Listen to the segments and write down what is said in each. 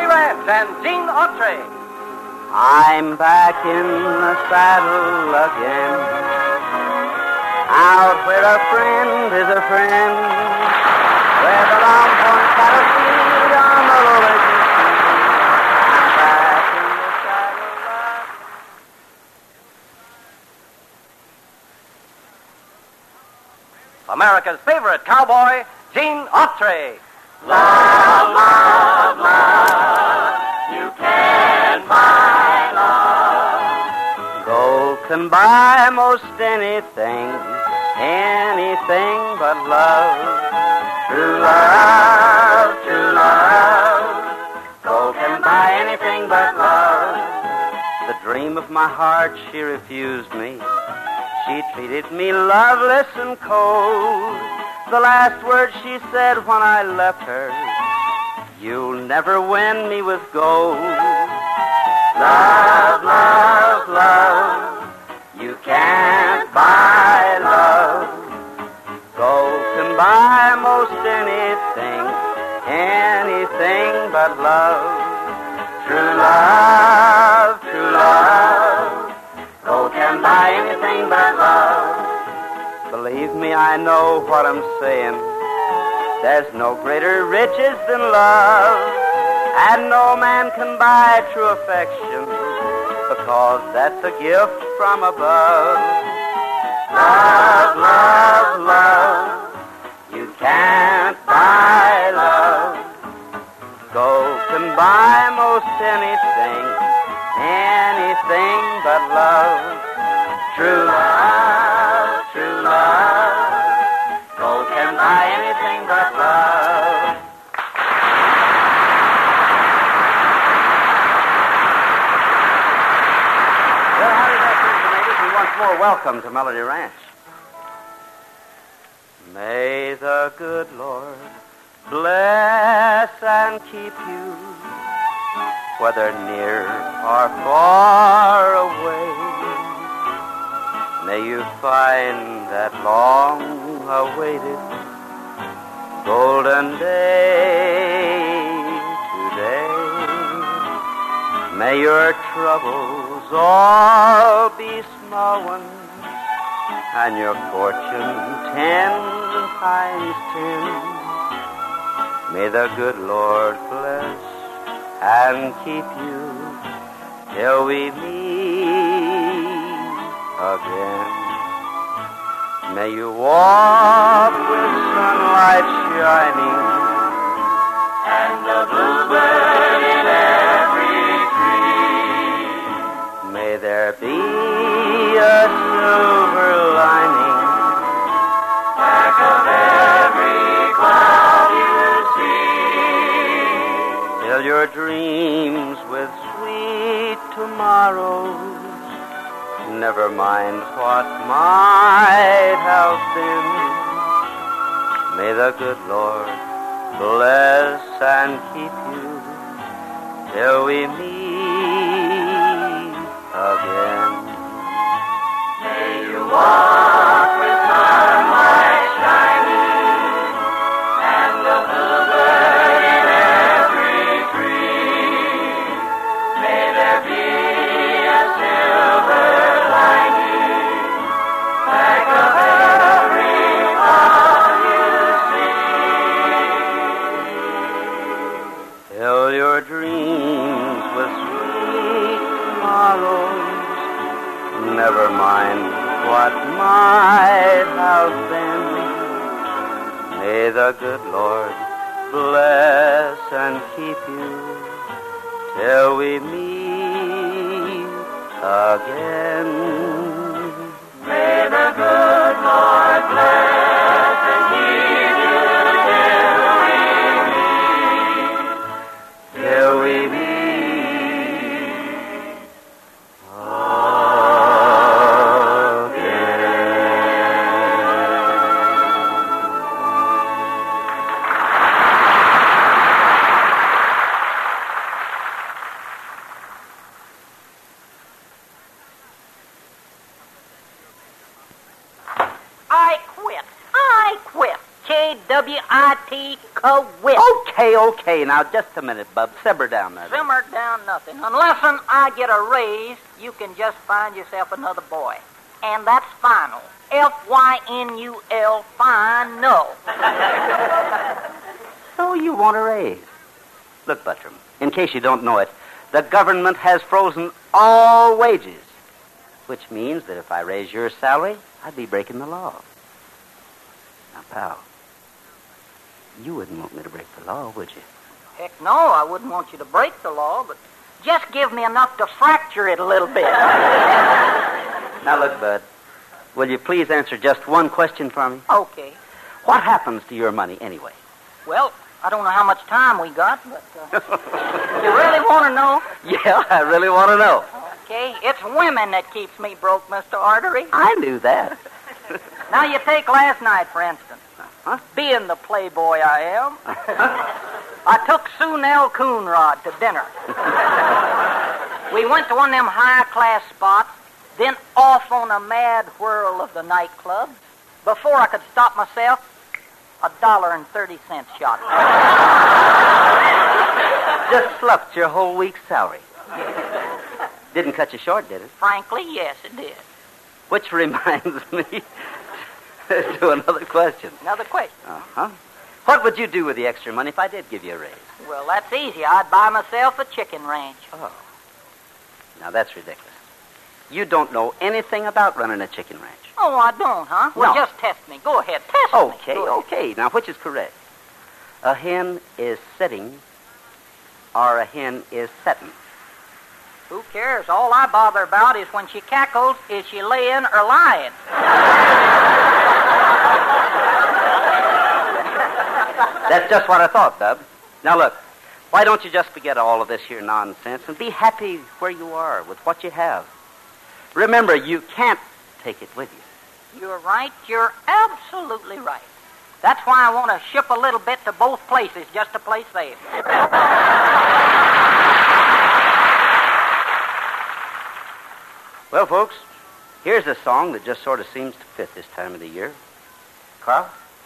Melody Ranch and Gene Autry. I'm back in the saddle again, out where a friend is a friend, where the longhorn cattle feed on the lowland sea. I'm back in the saddle again. America's favorite cowboy, Gene Autry. Love, love, love, you can't buy love. Gold can buy most anything, anything but love. True love, true love. Gold can buy anything but love. The dream of my heart, she refused me. She treated me loveless and cold. The last words she said when I left her, you'll never win me with gold. Love, love, love, you can't buy love. Gold can buy most anything, anything but love. True love, true love. Gold can buy anything but love. Believe me, I know what I'm saying. There's no greater riches than love, and no man can buy true affection, because that's a gift from above. Love, love, love, you can't buy love. Gold can buy most anything, anything but love. True love, true love. Gold can buy anything but love. Well, howdy there, friends and neighbors, and once more, welcome to Melody Ranch. May the good Lord bless and keep you, whether near or far away. May you find that long-awaited golden day today. May your troubles all be small ones, and your fortune 10 times 10. May the good Lord bless and keep you till we meet again. May you walk with sunlight shining And the bluebird in every tree. May there be a silver lining Back of every cloud you see. till your dreams with sweet tomorrows never mind what might have been. May the good Lord bless and keep you till we meet again. May you walk with sunlight shining and the bluebird in every tree. May there be a silver lining back of every cloud you see. Till your dreams with sweet tomorrows never mind what might have been. May the good Lord bless and keep you till we meet again. May the good Lord bless and keep you Till we meet again. I quit. K-W-I-T, quit. Okay. Now, just a minute, Bub. Simmer down there. Simmer down nothing. Unless I get a raise, you can just find yourself another boy. And that's final. F-Y-N-U-L, fine, no. So you want a raise. Look, Buttram, in case you don't know it, the government has frozen all wages, which means that if I raise your salary, I'd be breaking the law. Now, pal, you wouldn't want me to break the law, would you? Heck no, I wouldn't want you to break the law, but just give me enough to fracture it a little bit. Now, look, Bud, will you please answer just one question for me? Okay. What happens to your money anyway? Well, I don't know how much time we got, but you really want to know? Yeah, I really want to know. Okay, it's women that keeps me broke, Mr. Artery. I knew that. Now, you take last night, for instance. Huh? Being the playboy I am, I took Sue Nell Coonrod to dinner. We went to one of them high-class spots, then off on a mad whirl of the nightclub. Before I could stop myself, $1.30 shot. Just sloughed your whole week's salary. Didn't cut you short, did it? Frankly, yes, it did. Which reminds me to another question. Another question. Uh-huh. What would you do with the extra money if I did give you a raise? Well, that's easy. I'd buy myself a chicken ranch. Oh. Now, that's ridiculous. You don't know anything about running a chicken ranch. Oh, I don't, huh? Well, No. just test me. Go ahead, test me. Okay. Now, which is correct? A hen is sitting or a hen is setting? Who cares? All I bother about is when she cackles, is she laying or lying? That's just what I thought, Bub. Now, look, why don't you just forget all of this here nonsense and be happy where you are with what you have? Remember, you can't take it with you. You're right. You're absolutely right. That's why I want to ship a little bit to both places just to play safe. Well, folks, here's a song that just sort of seems to fit this time of the year. Carl?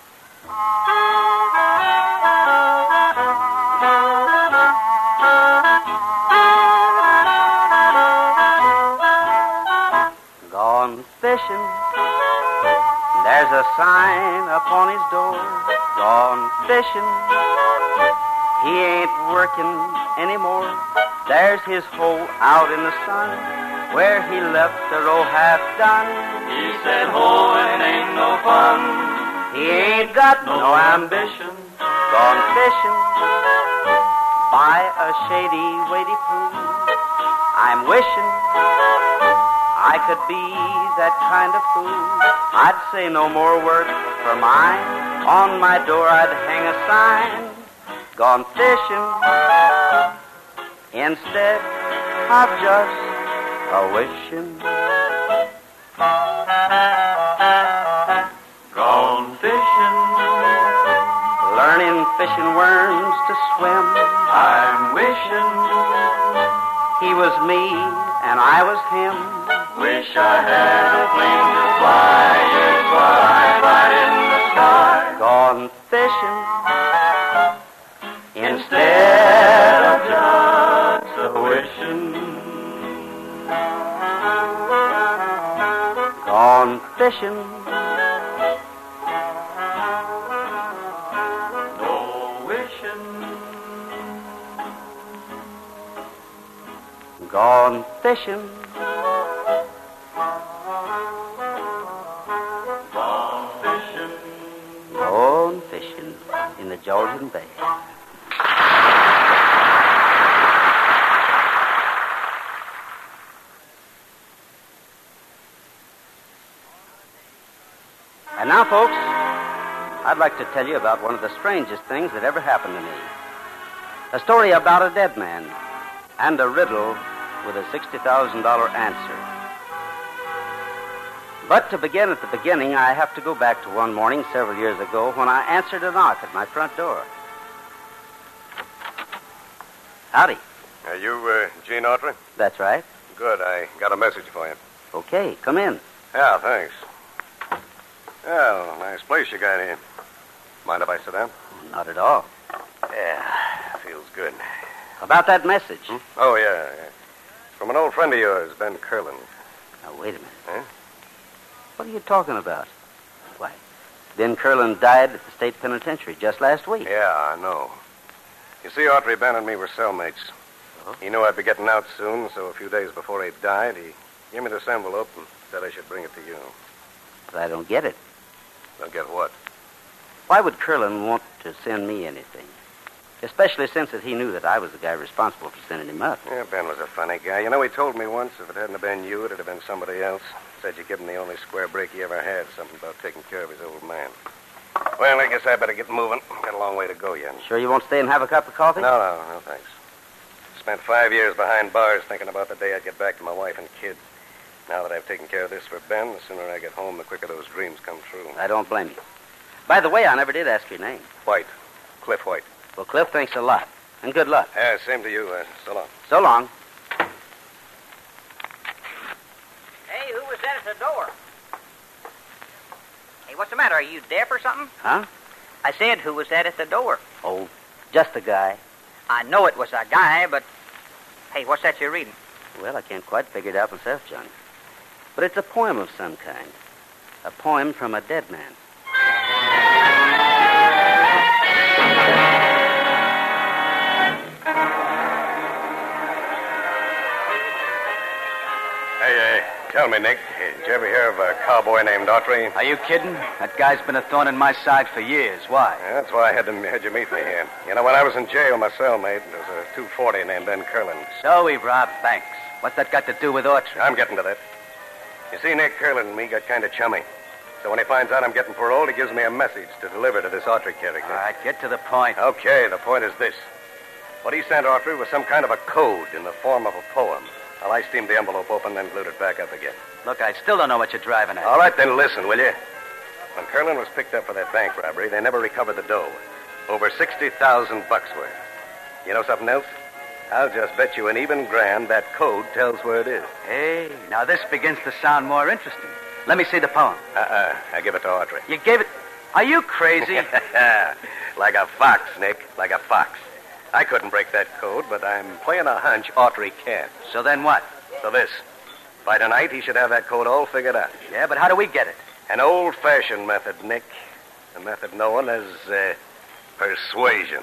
Gone fishing, there's a sign upon his door. Gone fishing, he ain't working anymore. There's his hole out in the sun where he left the row half done. He said, hoeing ain't no fun. He ain't got no ambition. Gone fishing by a shady, weighty pool. I'm wishing I could be that kind of fool. I'd say no more work for mine. On my door I'd hang a sign. Gone fishing instead of just a wishing. Gone fishing, Learning fishing worms to swim. I'm wishing, He was me and I was him. wish I had a plane to fly. Here's what I find in the sky. Gone fishing instead of just a wishing. gone fishing. No wishing, Gone fishing. gone fishing. Gone fishing in the Georgian Bay. And now, folks, I'd like to tell you about one of the strangest things that ever happened to me. A story about a dead man and a riddle with a $60,000 answer. But to begin at the beginning, I have to go back to one morning several years ago when I answered a knock at my front door. Howdy. Are you Gene Autry? That's right. Good. I got a message for you. Okay, come in. Yeah, thanks. Well, nice place you got here. Mind if I sit down? Not at all. Yeah, feels good. About that message. Oh, yeah. From an old friend of yours, Ben Curlin. Now, wait a minute. Huh? What are you talking about? Why, Ben Curlin died at the state penitentiary just last week. Yeah, I know. You see, Autry, Ben and me were cellmates. Oh? He knew I'd be getting out soon, so a few days before he died, he gave me this envelope and said I should bring it to you. But I don't get it. Don't get what? Why would Curlin want to send me anything? Especially since that he knew that I was the guy responsible for sending him up. Yeah, Ben was a funny guy. You know, he told me once if it hadn't have been you, it'd have been somebody else. Said you give him the only square break he ever had, something about taking care of his old man. Well, I guess I better get moving. Got a long way to go yet. Sure you won't stay and have a cup of coffee? No, thanks. Spent 5 years behind bars thinking about the day I'd get back to my wife and kids. Now that I've taken care of this for Ben, the sooner I get home, the quicker those dreams come true. I don't blame you. By the way, I never did ask your name. White. Cliff White. Well, Cliff, thanks a lot. And good luck. Yeah, same to you. So long. So long. Hey, who was that at the door? Hey, what's the matter? Are you deaf or something? Huh? I said, who was that at the door? Oh, just a guy. I know it was a guy, but... Hey, what's that you're reading? Well, I can't quite figure it out myself, Johnny. But it's a poem of some kind. A poem from a dead man. Hey, tell me, Nick, did you ever hear of a cowboy named Autry? Are you kidding? That guy's been a thorn in my side for years. Why? Yeah, that's why I had you meet me here. You know, when I was in jail, my cellmate, there was a 240 named Ben Curlin. So he robbed banks. What's that got to do with Autry? I'm getting to that. You see, Nick, Curlin and me got kind of chummy. So when he finds out I'm getting paroled, he gives me a message to deliver to this Autry character. All right, get to the point. Okay, the point is this. What he sent Autry was some kind of a code in the form of a poem. Well, I steamed the envelope open, then glued it back up again. Look, I still don't know what you're driving at. All right, then listen, will you? When Curlin was picked up for that bank robbery, they never recovered the dough. Over $60,000 worth. You know something else? I'll just bet you an even grand that code tells where it is. Hey, now this begins to sound more interesting. Let me see the poem. I give it to Autry. You gave it... Are you crazy? Like a fox, Nick, like a fox. I couldn't break that code, but I'm playing a hunch Autry can. So then what? So this. By tonight, he should have that code all figured out. Yeah, but how do we get it? An old-fashioned method, Nick. A method known as, persuasion.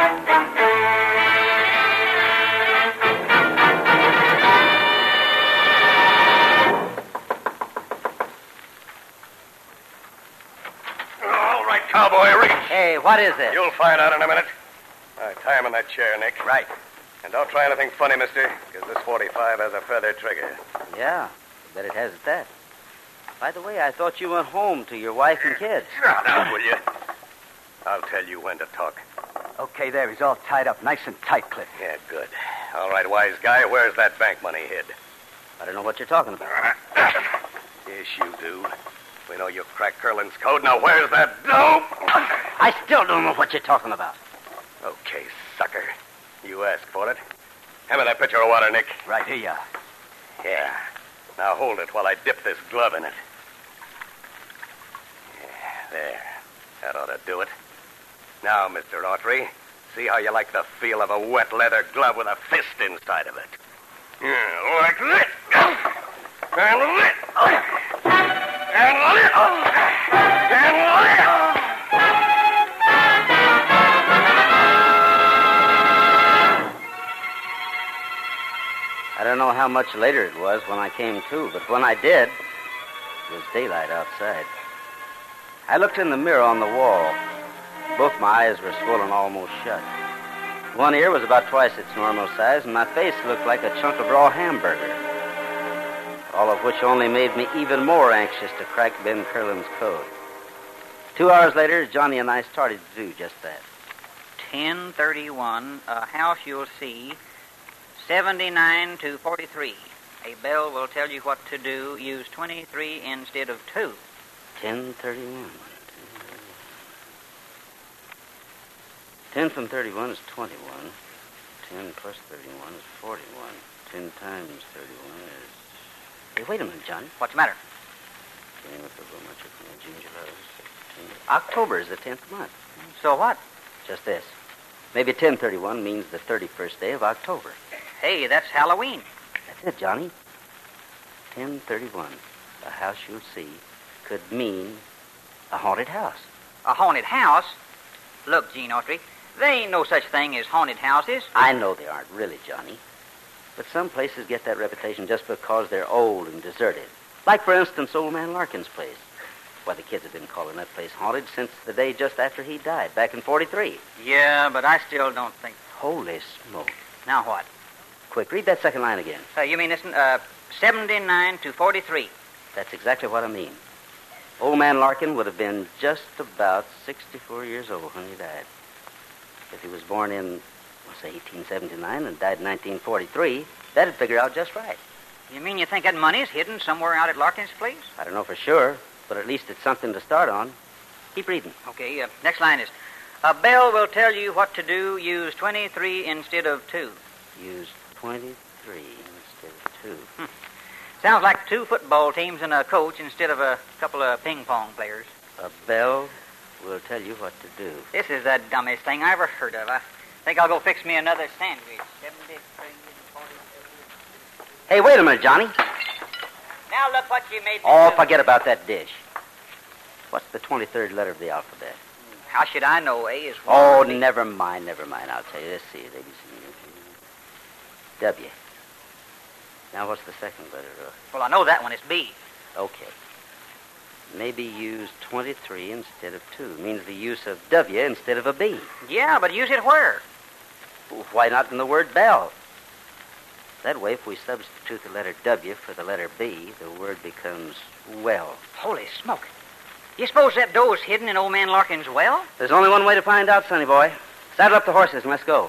All right, cowboy, reach. Hey, what is it? You'll find out in a minute. All right, tie him in that chair, Nick. Right. And don't try anything funny, mister, because this 45 has a feather trigger. Yeah, I bet it has at that. By the way, I thought you went home to your wife and kids. Shut up, will you? I'll tell you when to talk. Okay, there. He's all tied up nice and tight, Cliff. Yeah, good. All right, wise guy, where's that bank money hid? I don't know what you're talking about. Yes, you do. We know you cracked Curlin's code. Now, where's that dope? I still don't know what you're talking about. Okay, sucker. You asked for it. Hand me that pitcher of water, Nick. Right, here you are. Yeah. Now hold it while I dip this glove in it. Yeah, there. That ought to do it. Now, Mr. Autry, see how you like the feel of a wet leather glove with a fist inside of it. Yeah, like this. And this. And this. And this. I don't know how much later it was when I came to, but when I did, it was daylight outside. I looked in the mirror on the wall. Both my eyes were swollen almost shut. One ear was about twice its normal size, and my face looked like a chunk of raw hamburger. All of which only made me even more anxious to crack Ben Curlin's code. 2 hours later, Johnny and I started to do just that. 1031, a house you'll see, 79 to 43. A bell will tell you what to do. Use 23 instead of 2. 1031. 10 from 31 is 21. 10 plus 31 is 41. 10 times 31 is... Hey, wait a minute, Johnny. What's the matter? October is the 10th month. So what? Just this. Maybe 1031 means the 31st day of October. Hey, that's Halloween. That's it, Johnny. 1031. A house you'll see could mean a haunted house. A haunted house? Look, Gene Autry, there ain't no such thing as haunted houses. I know they aren't really, Johnny. But some places get that reputation just because they're old and deserted. Like, for instance, Old Man Larkin's place. Why, the kids have been calling that place haunted since the day just after he died, back in 43. Yeah, but I still don't think... Holy smoke. Now what? Quick, read that second line again. You mean this, 79 to 43. That's exactly what I mean. Old Man Larkin would have been just about 64 years old when he died. If he was born in, say, 1879 and died in 1943, that'd figure out just right. You mean you think that money's hidden somewhere out at Larkin's place? I don't know for sure, but at least it's something to start on. Keep reading. Okay, next line is, a bell will tell you what to do. Use 23 instead of 2. Use 23 instead of 2. Sounds like 2 football teams and a coach instead of a couple of ping-pong players. A bell will tell you what to do. This is the dumbest thing I ever heard of. I think I'll go fix me another sandwich. 73 and 42. Hey, wait a minute, Johnny. Now look what you made me Oh, do. forget about that dish. What's the 23rd letter of the alphabet? How should I know? A is one. Oh, B. never mind. I'll tell you. Let's see. W. Now, what's the second letter? Well, I know that one is B. Okay. Maybe use 23 instead of 2. Means the use of W instead of a B. Yeah, but use it where? Well, why not in the word bell? That way, if we substitute the letter W for the letter B, the word becomes well. Holy smoke. You suppose that dough's hidden in Old Man Larkin's well? There's only one way to find out, sonny boy. Saddle up the horses and let's go.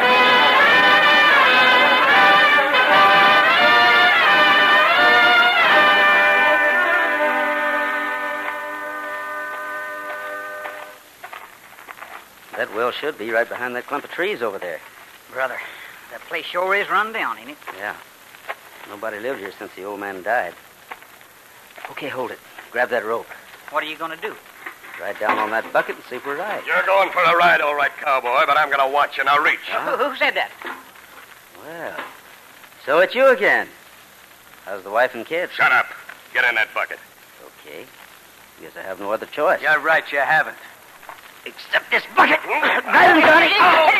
That well should be right behind that clump of trees over there. Brother, that place sure is run down, ain't it? Yeah. Nobody lived here since the old man died. Okay, hold it. Grab that rope. What are you going to do? Ride down on that bucket and see if we're right. You're going for a ride, all right, cowboy, but I'm going to watch you. Now reach. Who said that? Well, so it's you again. How's the wife and kids? Shut up. Get in that bucket. Okay. Guess I have no other choice. You're right, you haven't. Except this bucket. Grab him, Johnny.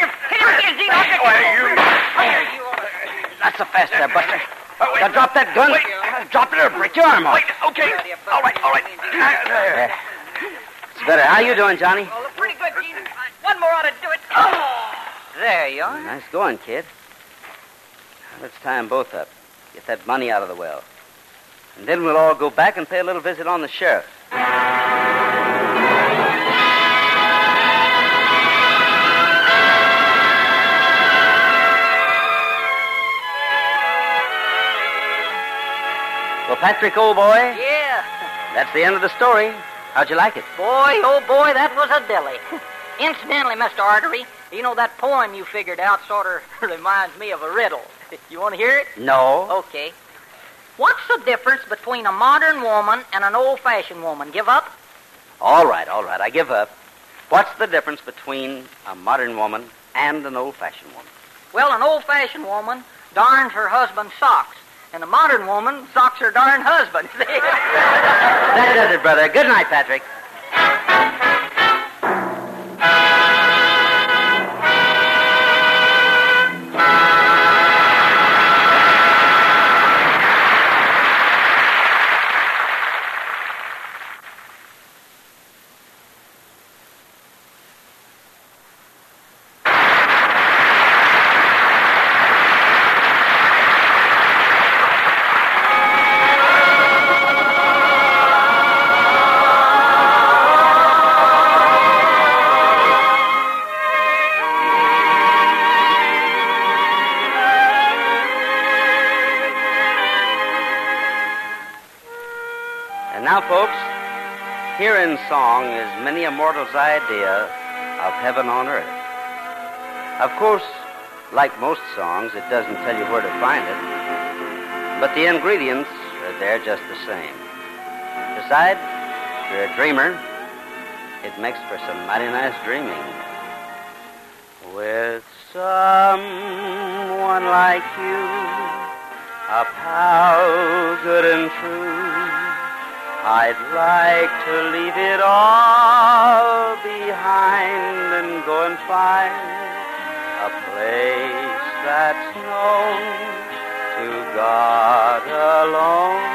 Not so fast there, Buster. Now drop that gun. Drop it or break your arm off. Wait, okay. All right. There. It's better. How you doing, Johnny? Oh, look pretty good, Gene. One more ought to do it. Oh. There you are. Nice going, kid. Now, let's tie them both up. Get that money out of the well. And then we'll all go back and pay a little visit on the sheriff. Well, Patrick, old boy, Yeah. that's the end of the story. How'd you like it? Boy, oh boy, that was a dilly. Incidentally, Mr. Artery, you know that poem you figured out sort of reminds me of a riddle. You want to hear it? No. Okay. What's the difference between a modern woman and an old-fashioned woman? Give up? All right. I give up. What's the difference between a modern woman and an old-fashioned woman? Well, an old-fashioned woman darns her husband's socks, and a modern woman socks her darn husband. That does it, brother. Good night, Patrick. And now, folks, here in song is many a mortal's idea of heaven on earth. Of course, like most songs, it doesn't tell you where to find it, but the ingredients are there just the same. Besides, if you're a dreamer, It makes for some mighty nice dreaming. With someone like you, a pal good and true, I'd like to leave it all behind and go and find a place that's known to God alone.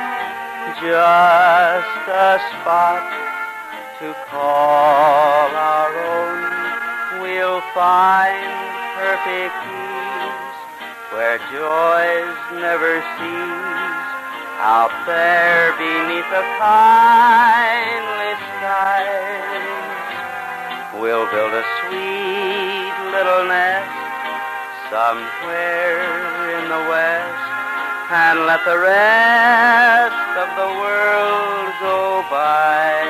Just a spot to call our own. We'll find perfect peace where joys never cease. Out there beneath the kindly skies, we'll build a sweet little nest somewhere in the west and let the rest of the world go by.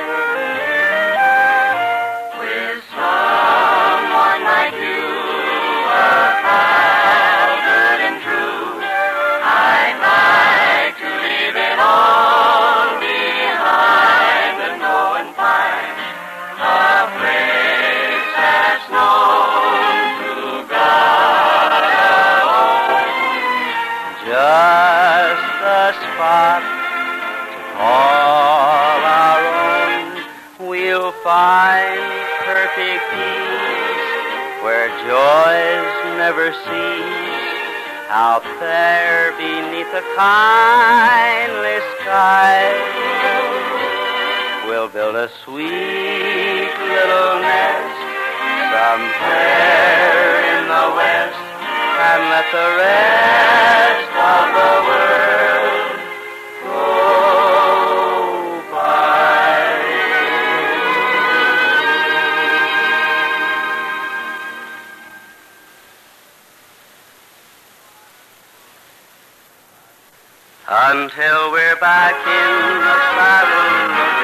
With someone like you, a pal good and true, I'd like to leave it all behind and go and find a place that's known to God alone. Just a spot to call our own. We'll find perfect peace where joys never cease. Out there beneath the kindly skies, we'll build a sweet little nest somewhere in the west and let the rest of the world go by. Until we're back in the saddle